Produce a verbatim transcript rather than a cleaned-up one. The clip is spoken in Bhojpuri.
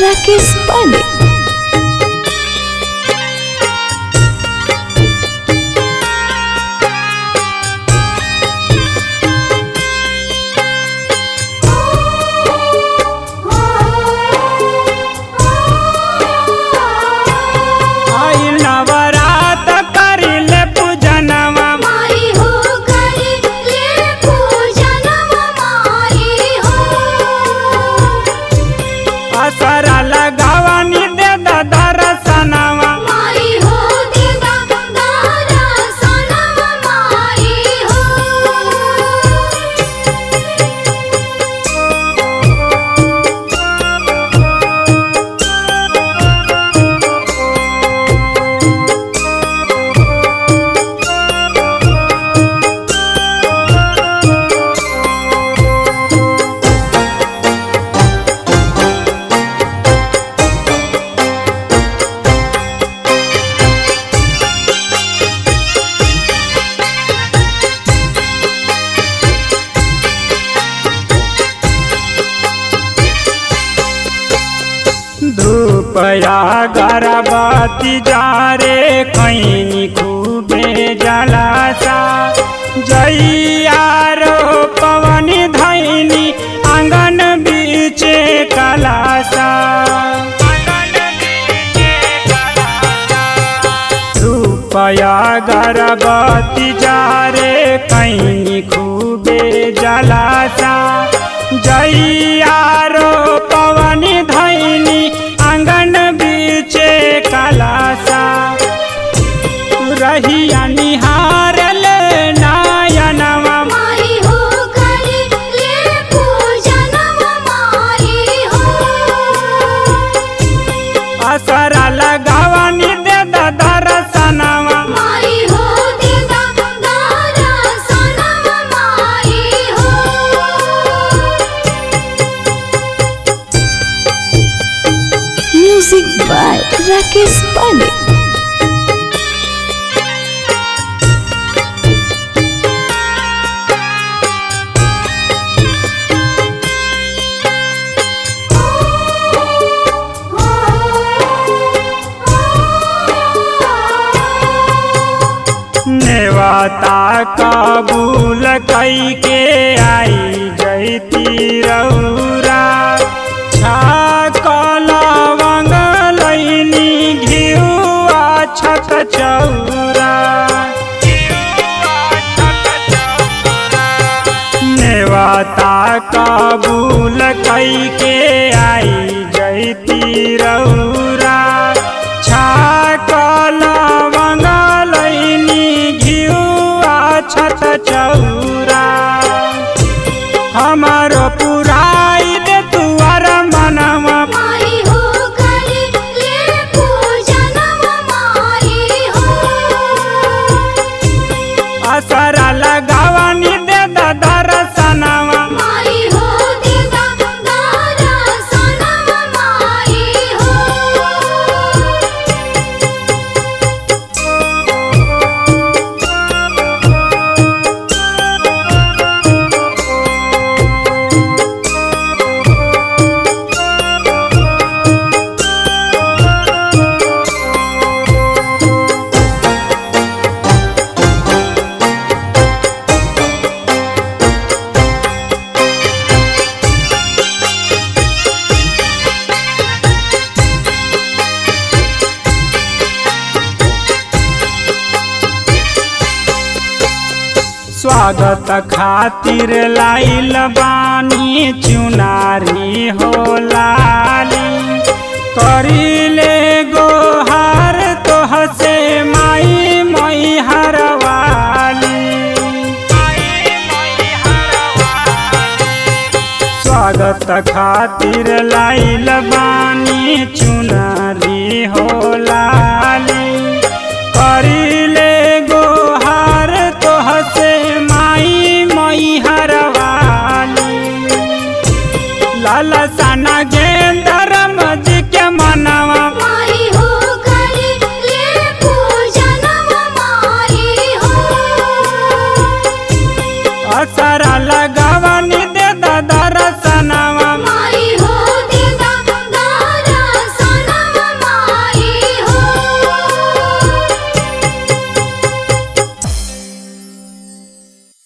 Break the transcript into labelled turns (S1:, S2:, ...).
S1: राकेश पांडे।
S2: धूपया गरबती जा रे कहीं खूबे जलासा जैया रो पवन धैनी आंगन बीचे कलासा। धूपया गरबती जा रे कहीं खूबे जलासा जैया रो पवन धैनी आंगन बीचे कलासा। रहिया निहार ले नायनवा
S3: माई हो करे ले पूजनवा माई हो।
S2: असरा लगावनी दे दर्शनवा
S3: माई हो दे दर्शनवा माई हो।
S1: Music by Rakesh Pandey.
S2: नेवाता कबूल कई के आई जैती रौरा छाकल लवंग लैनी घिउआ छत चौरा। नेवाता कबूल कई के आई जैती रौरा छाकल लवंग लैनी घिउआ छत चौरा। हमारो पुराई दे तुअर मनवा
S3: माई हो करे ले पूजनवा माई हो।
S2: असरा लगावनी दे दर्शनवा
S3: माई हो दे दर्शनवा माई हो।
S2: स्वागत खातिर लाइल बानी चुनारी हो लाली करिले गोहार तोह से माई मई हरवाली। स्वागत खातिर लाइल बानी चुनारी